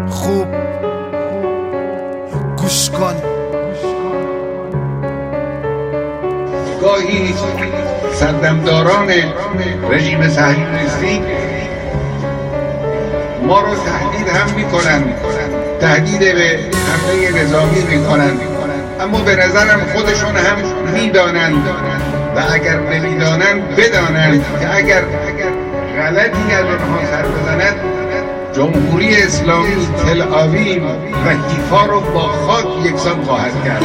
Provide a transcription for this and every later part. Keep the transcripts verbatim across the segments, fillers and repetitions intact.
خوب گوش کن. گاهی سردمداران رژیم صهیونیستی ما رو تهدید هم میکنن، تهدید به حمله نظامی میکنن، اما به نظرم خودشون هم میدانند و اگر نمیدانند بدانند که اگر غلطی از آنها سر بزند جمهوری اسلامی تل آویو و حیفا رو با خاک یکسان خواهد کرد.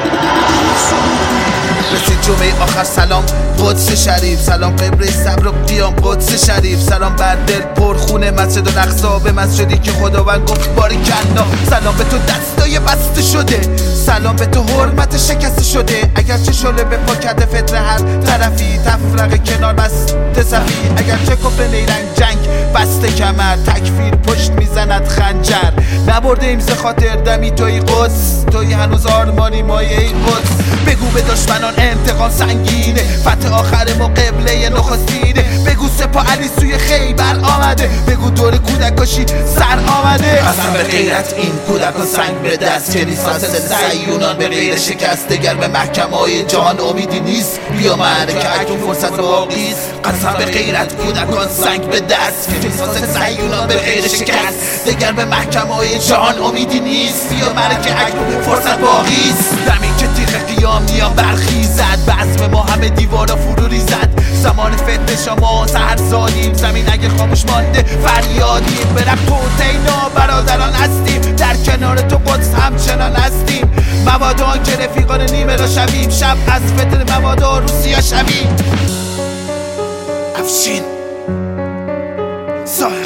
رسید جمعه آخر سلام قدس شریف، سلام قبله صبر و قیام قدس شریف، سلام بر دل پر خونه مسجد الاقصی، به مسجدی که خداوند گفت باریکلا. سلام به تو دستای بسته شده، سلام به تو حرمت شکسته شده. اگر چه شله به پا کرده فتر هر طرفی، تفرقه کنار بسته صفی. اگر چه کفر نیرنگ جنگ بسته کمر، تکفیر پشت میزند خنجر. نبرده ایم ز خاطر دمی توی قدس، توی هنوز آرمانی مایه ای قدس. بگو به دشمنان انتقام سنگینه، فتح آخر ما قبله نخستینه. بگو سپاه علی سوی خیبر آمده، بگو دور کودکاشی سر آمده. قسم به غیرت این کودکان سنگ به دست، کلیسا صهیونان به غیر شکست. دگر به محکمه های جهان امیدی نیست، بیا معرکه اکنون فرصت باقیست. قسم به غیرت کودکان سنگ به دست، کلیسا صهیونان به غیر شکست. دگر به محکمه های جهان امیدی نیست، بیا معرکه اکنون فرصت باقیست. دمی که تیغ قیام نیام برخیزد، بزم ما همه دیوارا فرو ریزد. زمان فتنه شما سهر زادیم، زمین اگه خاموش مانده فریادیم. به رب توتینا برادران هستیم، در کنار تو قدس همچنان هستیم. مبادا که رفیقان نیمه را شویم، شب از فتنه مبادا روسیا شویم. افشین صاحب